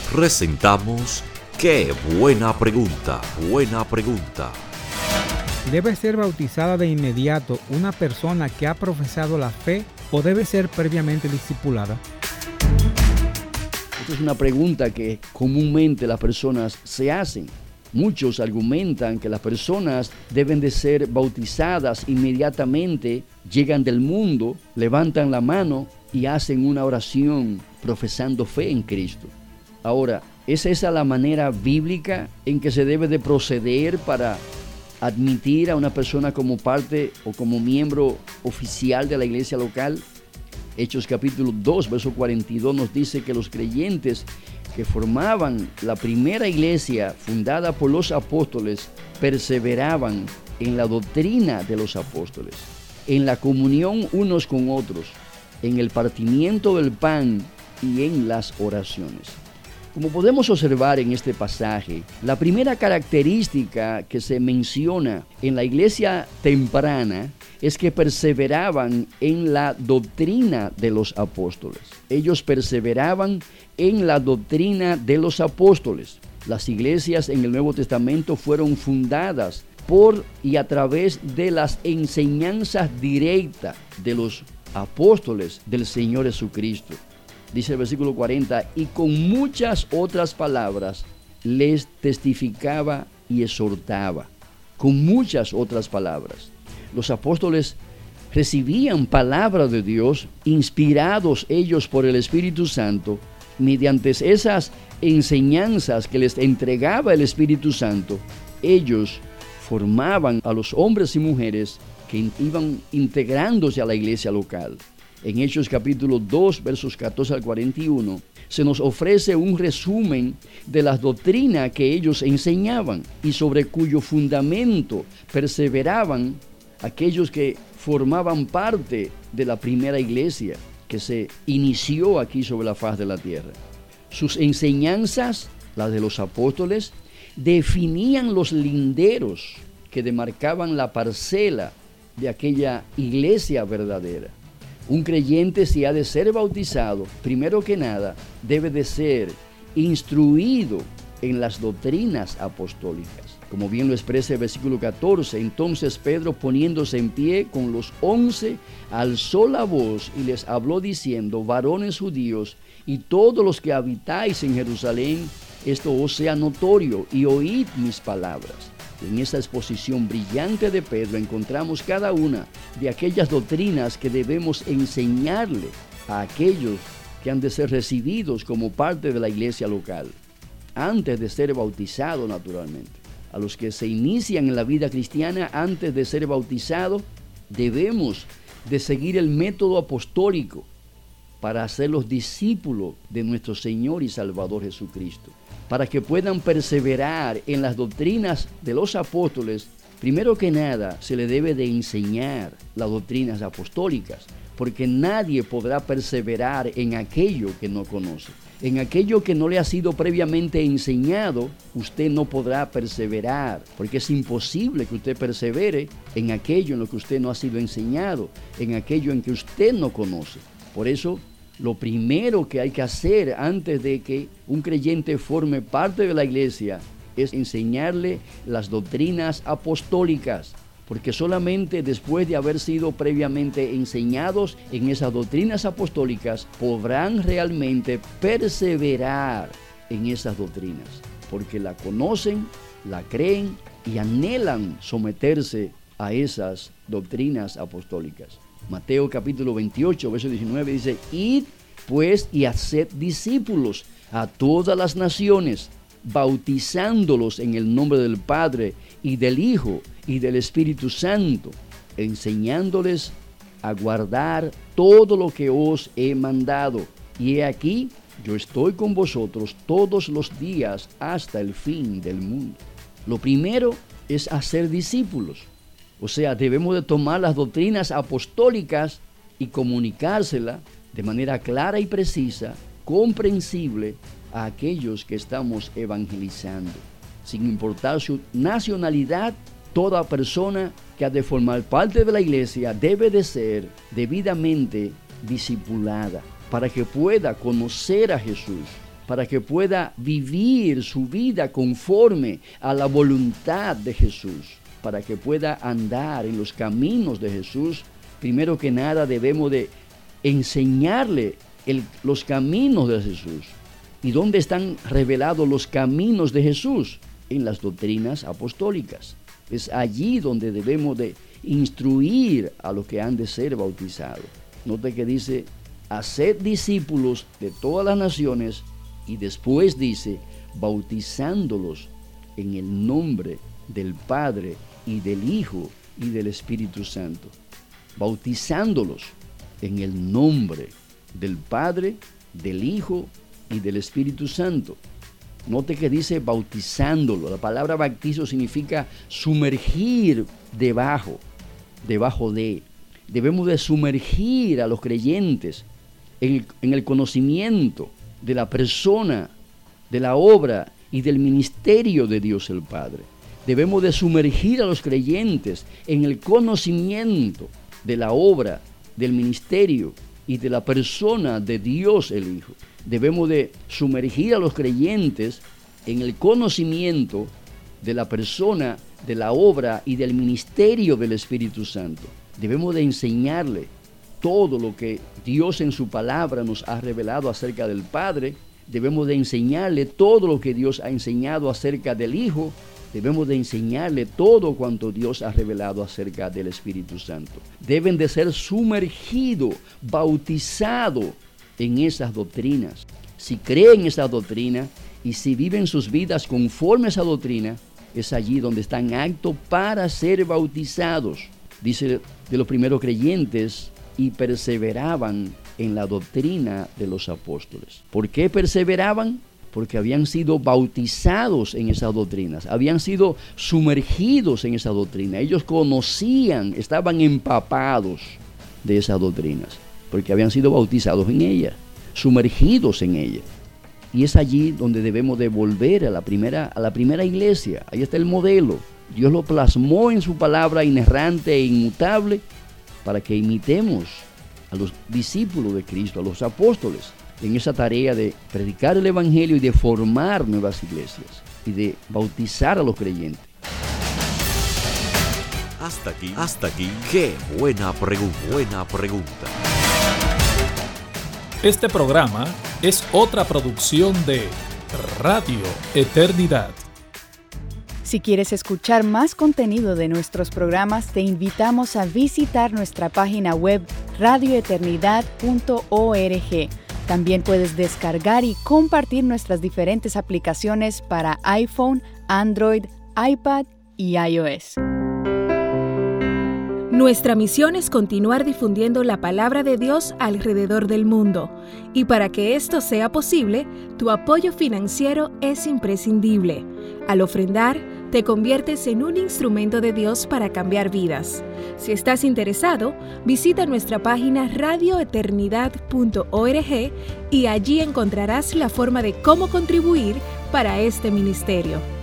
presentamos ¡Qué buena pregunta! Buena pregunta. ¿Debe ser bautizada de inmediato una persona que ha profesado la fe o debe ser previamente discipulada? Esta es una pregunta que comúnmente las personas se hacen. Muchos argumentan que las personas deben de ser bautizadas inmediatamente, llegan del mundo, levantan la mano y hacen una oración profesando fe en Cristo. Ahora, ¿es esa la manera bíblica en que se debe de proceder para admitir a una persona como parte o como miembro oficial de la iglesia local? Hechos capítulo 2, verso 42 nos dice que los creyentes que formaban la primera iglesia fundada por los apóstoles perseveraban en la doctrina de los apóstoles, en la comunión unos con otros, en el partimiento del pan y en las oraciones. Como podemos observar en este pasaje, la primera característica que se menciona en la iglesia temprana es que perseveraban en la doctrina de los apóstoles. Ellos perseveraban en la doctrina de los apóstoles. Las iglesias en el Nuevo Testamento fueron fundadas por y a través de las enseñanzas directas de los apóstoles del Señor Jesucristo. Dice el versículo 40, y con muchas otras palabras les testificaba y exhortaba. Con muchas otras palabras. Los apóstoles recibían palabra de Dios, inspirados ellos por el Espíritu Santo, mediante esas enseñanzas que les entregaba el Espíritu Santo. Ellos formaban a los hombres y mujeres que iban integrándose a la iglesia local. En Hechos capítulo 2, versos 14 al 41, se nos ofrece un resumen de las doctrinas que ellos enseñaban y sobre cuyo fundamento perseveraban aquellos que formaban parte de la primera iglesia que se inició aquí sobre la faz de la tierra. Sus enseñanzas, las de los apóstoles, definían los linderos que demarcaban la parcela de aquella iglesia verdadera. Un creyente, si ha de ser bautizado, primero que nada, debe de ser instruido en las doctrinas apostólicas. Como bien lo expresa el versículo 14, entonces Pedro, poniéndose en pie con los 11, alzó la voz y les habló diciendo: varones judíos y todos los que habitáis en Jerusalén, esto os sea notorio y oíd mis palabras. En esta exposición brillante de Pedro encontramos cada una de aquellas doctrinas que debemos enseñarle a aquellos que han de ser recibidos como parte de la iglesia local, antes de ser bautizados naturalmente. A los que se inician en la vida cristiana antes de ser bautizados, debemos de seguir el método apostólico para hacerlos discípulos de nuestro Señor y Salvador Jesucristo. Para que puedan perseverar en las doctrinas de los apóstoles, primero que nada se le debe de enseñar las doctrinas apostólicas, porque nadie podrá perseverar en aquello que no conoce. En aquello que no le ha sido previamente enseñado, usted no podrá perseverar, porque es imposible que usted persevere en aquello en lo que usted no ha sido enseñado, en aquello en que usted no conoce. Por eso, lo primero que hay que hacer antes de que un creyente forme parte de la iglesia es enseñarle las doctrinas apostólicas, porque solamente después de haber sido previamente enseñados en esas doctrinas apostólicas podrán realmente perseverar en esas doctrinas, porque la conocen, la creen y anhelan someterse a esas doctrinas apostólicas. Mateo capítulo 28, verso 19 dice: id pues y haced discípulos a todas las naciones, bautizándolos en el nombre del Padre y del Hijo y del Espíritu Santo, enseñándoles a guardar todo lo que os he mandado. Y he aquí, yo estoy con vosotros todos los días hasta el fin del mundo. Lo primero es hacer discípulos. O sea, debemos de tomar las doctrinas apostólicas y comunicárselas de manera clara y precisa, comprensible a aquellos que estamos evangelizando. Sin importar su nacionalidad, toda persona que ha de formar parte de la iglesia debe de ser debidamente discipulada para que pueda conocer a Jesús, para que pueda vivir su vida conforme a la voluntad de Jesús, para que pueda andar en los caminos de Jesús. Primero que nada debemos de enseñarle los caminos de Jesús. ¿Y dónde están revelados los caminos de Jesús? En las doctrinas apostólicas. Es allí donde debemos de instruir a los que han de ser bautizados. Note que dice, haced discípulos de todas las naciones, y después dice, bautizándolos en el nombre del Padre y del Hijo y del Espíritu Santo. Bautizándolos en el nombre del Padre, del Hijo y del Espíritu Santo. Note que dice bautizándolo. La palabra bautizo significa sumergir debajo de. Debemos de sumergir a los creyentes en el conocimiento de la persona, de la obra y del ministerio de Dios el Padre. Debemos de sumergir a los creyentes en el conocimiento de la obra, del ministerio y de la persona de Dios el Hijo. Debemos de sumergir a los creyentes en el conocimiento de la persona, de la obra y del ministerio del Espíritu Santo. Debemos de enseñarle todo lo que Dios en su palabra nos ha revelado acerca del Padre. Debemos de enseñarle todo lo que Dios ha enseñado acerca del Hijo. Debemos de enseñarle todo cuanto Dios ha revelado acerca del Espíritu Santo. Deben de ser sumergidos, bautizados en esas doctrinas. Si creen esa doctrina y si viven sus vidas conforme a esa doctrina, es allí donde están aptos para ser bautizados. Dice de los primeros creyentes, y perseveraban en la doctrina de los apóstoles. ¿Por qué perseveraban? Porque habían sido bautizados en esas doctrinas, habían sido sumergidos en esa doctrina. Ellos conocían, estaban empapados de esas doctrinas, porque habían sido bautizados en ellas, sumergidos en ellas. Y es allí donde debemos de volver a la primera iglesia. Ahí está el modelo. Dios lo plasmó en su palabra inerrante e inmutable para que imitemos a los discípulos de Cristo, a los apóstoles, en esa tarea de predicar el Evangelio y de formar nuevas iglesias y de bautizar a los creyentes. Hasta aquí, qué buena pregunta. Este programa es otra producción de Radio Eternidad. Si quieres escuchar más contenido de nuestros programas, te invitamos a visitar nuestra página web radioeternidad.org. También puedes descargar y compartir nuestras diferentes aplicaciones para iPhone, Android, iPad y iOS. Nuestra misión es continuar difundiendo la palabra de Dios alrededor del mundo. Y para que esto sea posible, tu apoyo financiero es imprescindible. Al ofrendar, te conviertes en un instrumento de Dios para cambiar vidas. Si estás interesado, visita nuestra página radioeternidad.org y allí encontrarás la forma de cómo contribuir para este ministerio.